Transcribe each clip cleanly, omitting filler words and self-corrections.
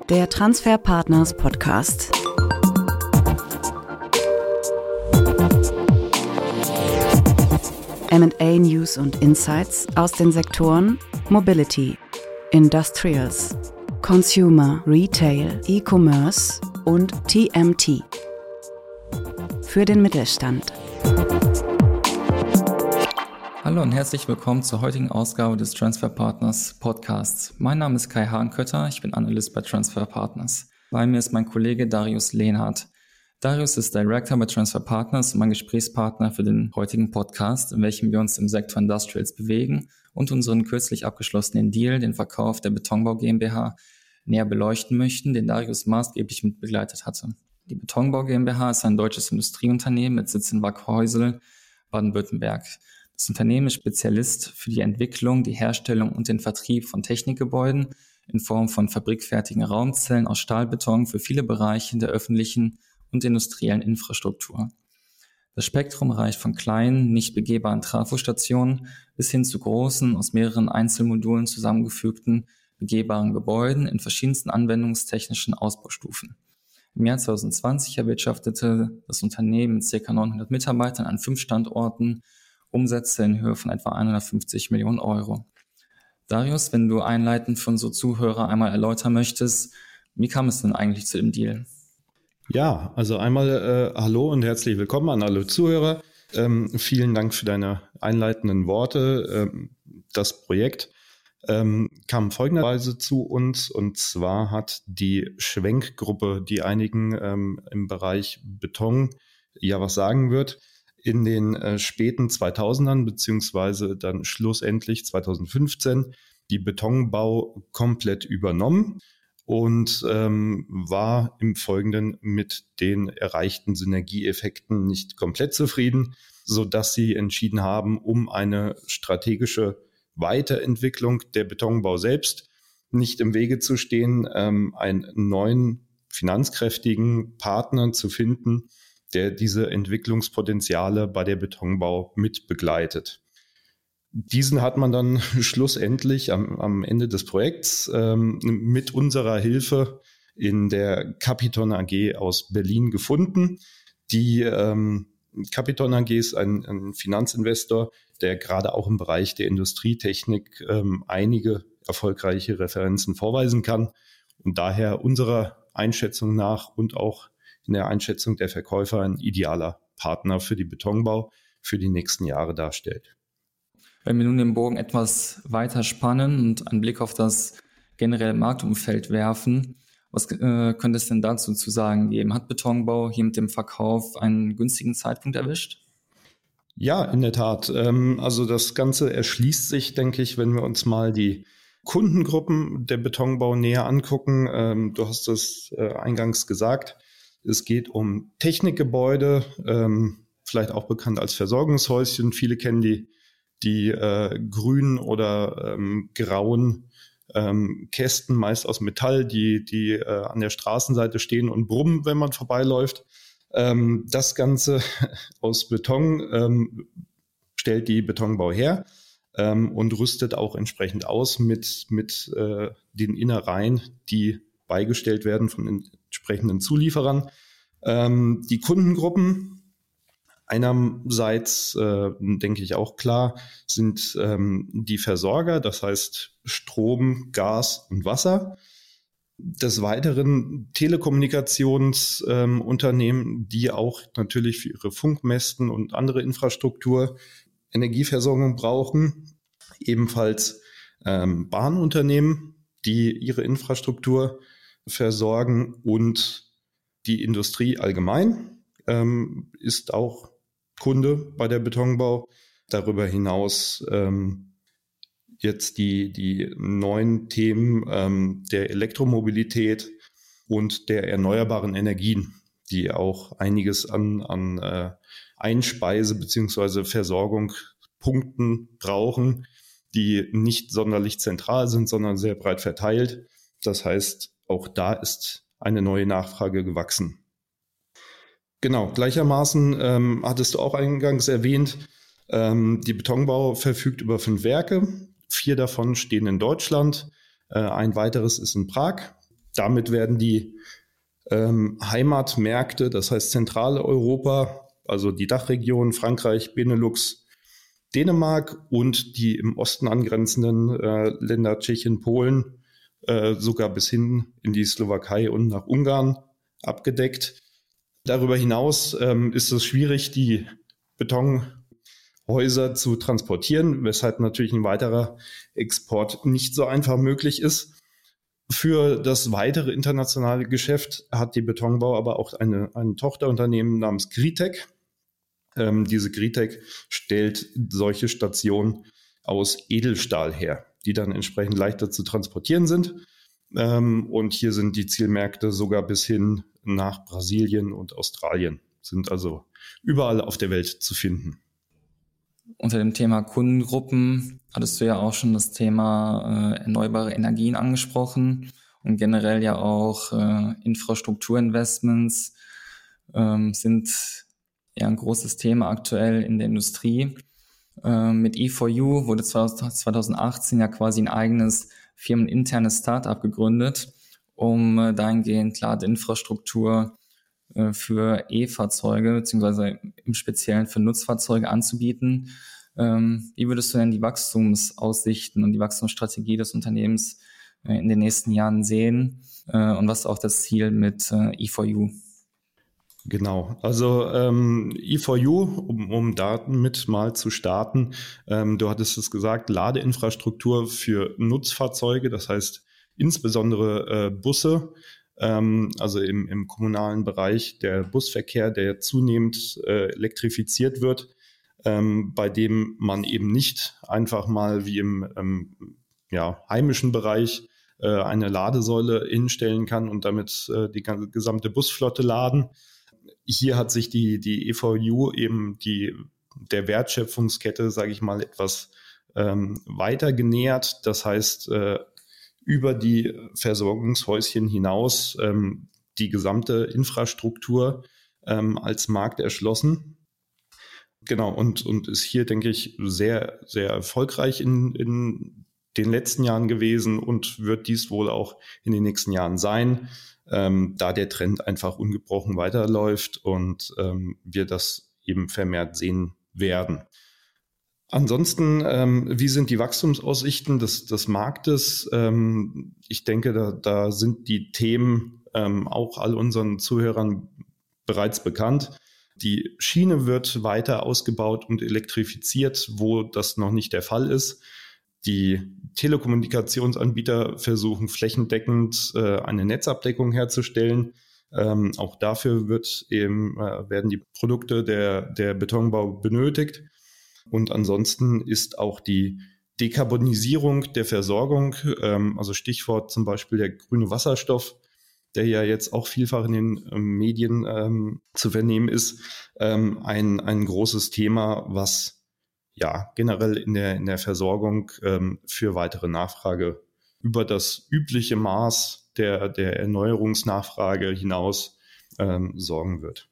Der Transfer Partners Podcast. M&A News und Insights aus den Sektoren Mobility, Industrials, Consumer, Retail, E-Commerce und TMT. Für den Mittelstand. Hallo und herzlich willkommen zur heutigen Ausgabe des Transfer Partners Podcasts. Mein Name ist Kai Hahnkötter, ich bin Analyst bei Transfer Partners. Bei mir ist mein Kollege Darius Lehnhardt. Darius ist Director bei Transfer Partners und mein Gesprächspartner für den heutigen Podcast, in welchem wir uns im Sektor Industrials bewegen und unseren kürzlich abgeschlossenen Deal, den Verkauf der Betonbau GmbH, näher beleuchten möchten, den Darius maßgeblich mit begleitet hatte. Die Betonbau GmbH ist ein deutsches Industrieunternehmen mit Sitz in Wackhäusel, Baden-Württemberg. Das Unternehmen ist Spezialist für die Entwicklung, die Herstellung und den Vertrieb von Technikgebäuden in Form von fabrikfertigen Raumzellen aus Stahlbeton für viele Bereiche der öffentlichen und industriellen Infrastruktur. Das Spektrum reicht von kleinen, nicht begehbaren Trafostationen bis hin zu großen, aus mehreren Einzelmodulen zusammengefügten, begehbaren Gebäuden in verschiedensten anwendungstechnischen Ausbaustufen. Im Jahr 2020 erwirtschaftete das Unternehmen mit ca. 900 Mitarbeitern an 5 Standorten Umsätze in Höhe von etwa 150 Millionen Euro. Darius, wenn du einleitend für unsere Zuhörer einmal erläutern möchtest, wie kam es denn eigentlich zu dem Deal? Ja, also einmal hallo und herzlich willkommen an alle Zuhörer. Vielen Dank für deine einleitenden Worte. Das Projekt kam folgenderweise zu uns, und zwar hat die Schwenk-Gruppe, die einigen im Bereich Beton ja was sagen wird, in den späten 2000ern beziehungsweise dann schlussendlich 2015 die Betonbau komplett übernommen und war im Folgenden mit den erreichten Synergieeffekten nicht komplett zufrieden, sodass sie entschieden haben, um eine strategische Weiterentwicklung der Betonbau selbst nicht im Wege zu stehen, einen neuen finanzkräftigen Partner zu finden, der diese Entwicklungspotenziale bei der Betonbau mit begleitet. Diesen hat man dann schlussendlich am Ende des Projekts mit unserer Hilfe in der Capiton AG aus Berlin gefunden. Die Capiton AG ist ein Finanzinvestor, der gerade auch im Bereich der Industrietechnik einige erfolgreiche Referenzen vorweisen kann und daher unserer Einschätzung nach und auch in der Einschätzung der Verkäufer ein idealer Partner für die Betonbau für die nächsten Jahre darstellt. Wenn wir nun den Bogen etwas weiter spannen und einen Blick auf das generelle Marktumfeld werfen, was könnte es denn dazu zu sagen geben? Hat Betonbau hier mit dem Verkauf einen günstigen Zeitpunkt erwischt? Ja, in der Tat. Also das Ganze erschließt sich, denke ich, wenn wir uns mal die Kundengruppen der Betonbau näher angucken. Du hast es eingangs gesagt. Es geht um Technikgebäude, vielleicht auch bekannt als Versorgungshäuschen. Viele kennen die grünen oder grauen Kästen, meist aus Metall, die an der Straßenseite stehen und brummen, wenn man vorbeiläuft. Das Ganze aus Beton stellt die Betonbau her und rüstet auch entsprechend aus mit den Innereien, die beigestellt werden von den entsprechenden Zulieferern. Die Kundengruppen, einerseits, denke ich auch klar, sind die Versorger, das heißt Strom, Gas und Wasser. Des Weiteren Telekommunikationsunternehmen, die auch natürlich für ihre Funkmästen und andere Infrastruktur Energieversorgung brauchen. Ebenfalls Bahnunternehmen, die ihre Infrastruktur versorgen, und die Industrie allgemein ist auch Kunde bei der Betonbau. Darüber hinaus jetzt die neuen Themen der Elektromobilität und der erneuerbaren Energien, die auch einiges an Einspeise- bzw. Versorgungspunkten brauchen, die nicht sonderlich zentral sind, sondern sehr breit verteilt. Das heißt, auch da ist eine neue Nachfrage gewachsen. Genau, gleichermaßen hattest du auch eingangs erwähnt, die Betonbau verfügt über 5 Werke. 4 davon stehen in Deutschland. Ein weiteres ist in Prag. Damit werden die Heimatmärkte, das heißt Zentraleuropa, also die Dachregion, Frankreich, Benelux, Dänemark und die im Osten angrenzenden Länder Tschechien, Polen, sogar bis hin in die Slowakei und nach Ungarn abgedeckt. Darüber hinaus ist es schwierig, die Betonhäuser zu transportieren, weshalb natürlich ein weiterer Export nicht so einfach möglich ist. Für das weitere internationale Geschäft hat die Betonbau aber auch ein Tochterunternehmen namens Gritec. Diese Gritec stellt solche Stationen aus Edelstahl her, die dann entsprechend leichter zu transportieren sind. Und hier sind die Zielmärkte sogar bis hin nach Brasilien und Australien, sind also überall auf der Welt zu finden. Unter dem Thema Kundengruppen hattest du ja auch schon das Thema erneuerbare Energien angesprochen und generell ja auch Infrastrukturinvestments sind ja ein großes Thema aktuell in der Industrie. Mit E4U wurde 2018 ja quasi ein eigenes firmeninternes Startup gegründet, um dahingehend Ladeinfrastruktur für E-Fahrzeuge beziehungsweise im Speziellen für Nutzfahrzeuge anzubieten. Wie würdest du denn die Wachstumsaussichten und die Wachstumsstrategie des Unternehmens in den nächsten Jahren sehen und was ist auch das Ziel mit E4U? Genau, also E4U, um damit mal zu starten, du hattest es gesagt, Ladeinfrastruktur für Nutzfahrzeuge, das heißt insbesondere Busse, also im kommunalen Bereich der Busverkehr, der zunehmend elektrifiziert wird, bei dem man eben nicht einfach mal wie im heimischen Bereich eine Ladesäule hinstellen kann und damit die gesamte Busflotte laden. Hier hat sich die E4U eben der Wertschöpfungskette, sage ich mal, etwas weiter genähert. Das heißt, über die Versorgungshäuschen hinaus die gesamte Infrastruktur als Markt erschlossen. Genau, und ist hier, denke ich, sehr, sehr erfolgreich in den letzten Jahren gewesen und wird dies wohl auch in den nächsten Jahren sein, da der Trend einfach ungebrochen weiterläuft und wir das eben vermehrt sehen werden. Ansonsten, wie sind die Wachstumsaussichten des Marktes? Ich denke, da sind die Themen auch all unseren Zuhörern bereits bekannt. Die Schiene wird weiter ausgebaut und elektrifiziert, wo das noch nicht der Fall ist. Die Telekommunikationsanbieter versuchen flächendeckend eine Netzabdeckung herzustellen. Auch dafür werden die Produkte der Betonbau benötigt. Und ansonsten ist auch die Dekarbonisierung der Versorgung, also Stichwort zum Beispiel der grüne Wasserstoff, der ja jetzt auch vielfach in den Medien zu vernehmen ist, ein großes Thema, was ja generell in der Versorgung für weitere Nachfrage über das übliche Maß der Erneuerungsnachfrage hinaus sorgen wird.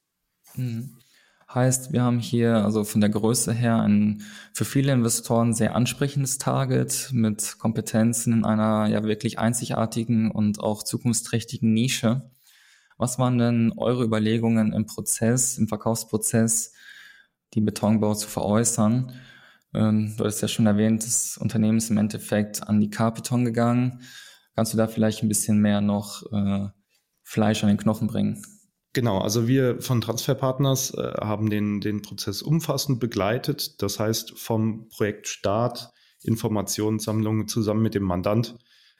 Mhm. Heißt, wir haben hier also von der Größe her ein für viele Investoren sehr ansprechendes Target mit Kompetenzen in einer ja wirklich einzigartigen und auch zukunftsträchtigen Nische. Was waren denn eure Überlegungen im Verkaufsprozess, die Betonbau zu veräußern? Du hattest ja schon erwähnt, das Unternehmen ist im Endeffekt an die Carpeton gegangen. Kannst du da vielleicht ein bisschen mehr noch Fleisch an den Knochen bringen? Genau, also wir von Transferpartners haben den Prozess umfassend begleitet. Das heißt, vom Projektstart, Informationssammlung zusammen mit dem Mandant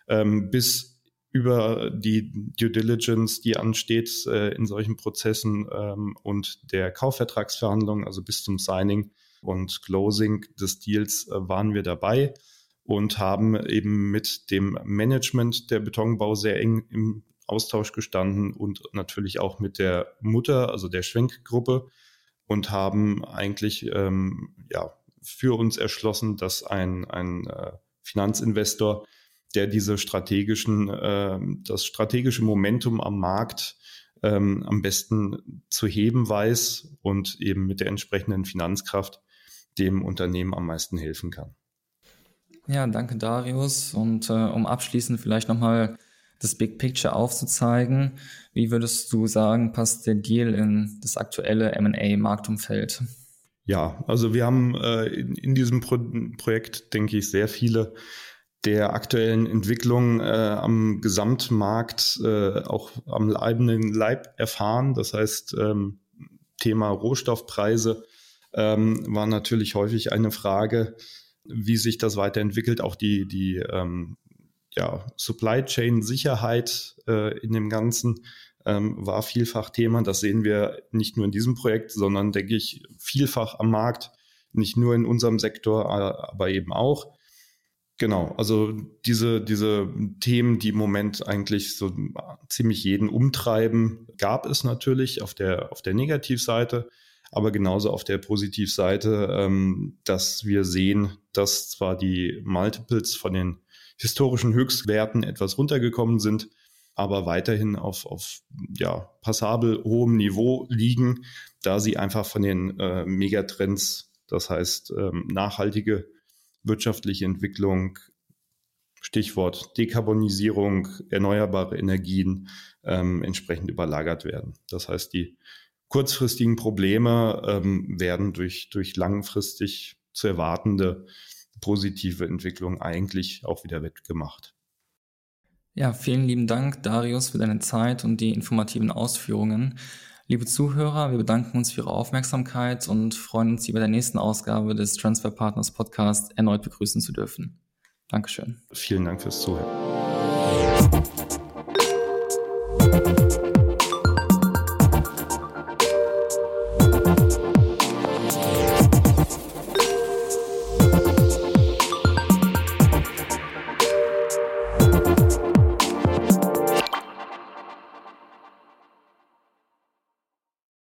bis über die Due Diligence, die ansteht in solchen Prozessen und der Kaufvertragsverhandlung, also bis zum Signing und Closing des Deals waren wir dabei und haben eben mit dem Management der Betonbau sehr eng im Austausch gestanden und natürlich auch mit der Mutter, also der Schwenk-Gruppe, und haben eigentlich für uns erschlossen, dass ein Finanzinvestor, der das strategische Momentum am Markt am besten zu heben weiß und eben mit der entsprechenden Finanzkraft dem Unternehmen am meisten helfen kann. Ja, danke Darius. Und um abschließend vielleicht nochmal das Big Picture aufzuzeigen. Wie würdest du sagen, passt der Deal in das aktuelle M&A-Marktumfeld? Ja, also wir haben in diesem Projekt, denke ich, sehr viele der aktuellen Entwicklungen am Gesamtmarkt auch am eigenen Leib erfahren. Das heißt, Thema Rohstoffpreise war natürlich häufig eine Frage, wie sich das weiterentwickelt. Auch die Supply Chain Sicherheit in dem Ganzen war vielfach Thema. Das sehen wir nicht nur in diesem Projekt, sondern, denke ich, vielfach am Markt, nicht nur in unserem Sektor, aber eben auch. Genau, also diese Themen, die im Moment eigentlich so ziemlich jeden umtreiben, gab es natürlich auf der Negativseite, aber genauso auf der Positivseite, dass wir sehen, dass zwar die Multiples von den historischen Höchstwerten etwas runtergekommen sind, aber weiterhin auf passabel hohem Niveau liegen, da sie einfach von den Megatrends, das heißt nachhaltige wirtschaftliche Entwicklung, Stichwort Dekarbonisierung, erneuerbare Energien, entsprechend überlagert werden. Das heißt, die kurzfristigen Probleme werden durch langfristig zu erwartende positive Entwicklung eigentlich auch wieder wettgemacht. Ja, vielen lieben Dank, Darius, für deine Zeit und die informativen Ausführungen. Liebe Zuhörer, wir bedanken uns für Ihre Aufmerksamkeit und freuen uns, Sie bei der nächsten Ausgabe des Transfer Partners Podcast erneut begrüßen zu dürfen. Dankeschön. Vielen Dank fürs Zuhören.